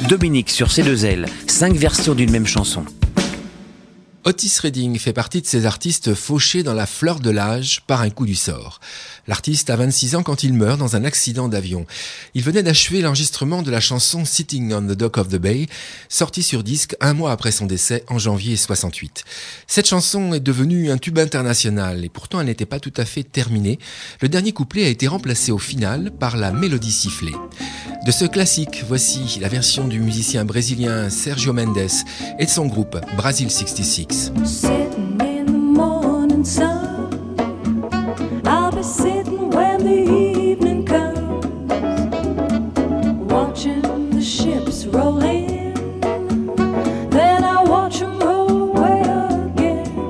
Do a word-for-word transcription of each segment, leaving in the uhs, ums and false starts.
Dominique sur C deux L, cinq versions d'une même chanson. Otis Redding fait partie de ces artistes fauchés dans la fleur de l'âge par un coup du sort. L'artiste a vingt-six ans quand il meurt dans un accident d'avion. Il venait d'achever l'enregistrement de la chanson Sitting on the Dock of the Bay, sortie sur disque un mois après son décès en janvier soixante-huit. Cette chanson est devenue un tube international et pourtant elle n'était pas tout à fait terminée. Le dernier couplet a été remplacé au final par la mélodie sifflée. De ce classique, voici la version du musicien brésilien Sergio Mendes et de son groupe Brasil soixante-six. Sitting in the morning sun, I'll be sitting when the evening comes, watching the ships roll in, then I watch them roll away again.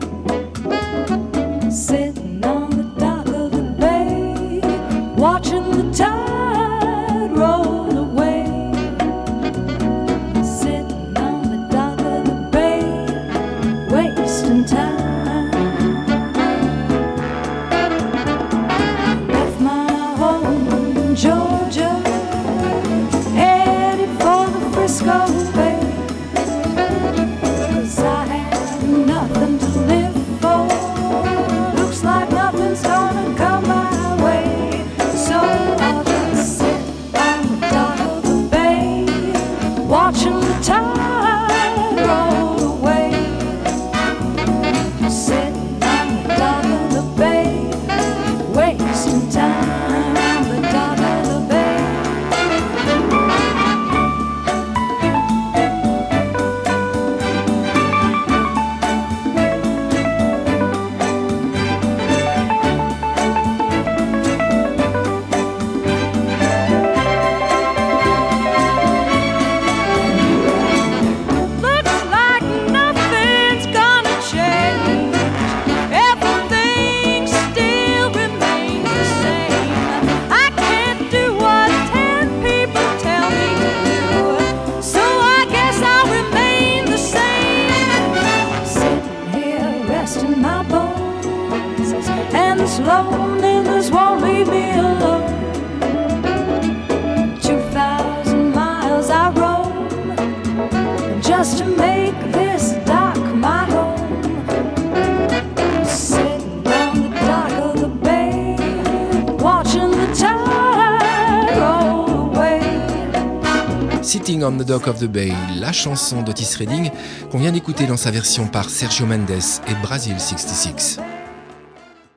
Sitting on the dock of the bay, watching the tide roll away. Sitting on the dock of the bay, wasting time. Left my home in Georgia, headed for the Frisco Bay, 'cause I had nothing to live for. Looks like nothing's gonna come my way, so I'll just sit on the dock of the bay, watching the tide roll away. Sitting on the dock of the bay, wasting time on the dock of the bay. Looks like nothing's gonna change. Everything still remains the same. I can't do what ten people tell me to do, so I guess I'll remain the same. Sitting here resting my bones, and this loneliness won't leave me alone. Two thousand miles I roam just to make this dock my home. Sitting on the dock of the bay, watching the tide roll away. Sitting on the Dock of the Bay, la chanson d'Otis Redding qu'on vient d'écouter dans sa version par Sergio Mendes et Brasil soixante-six.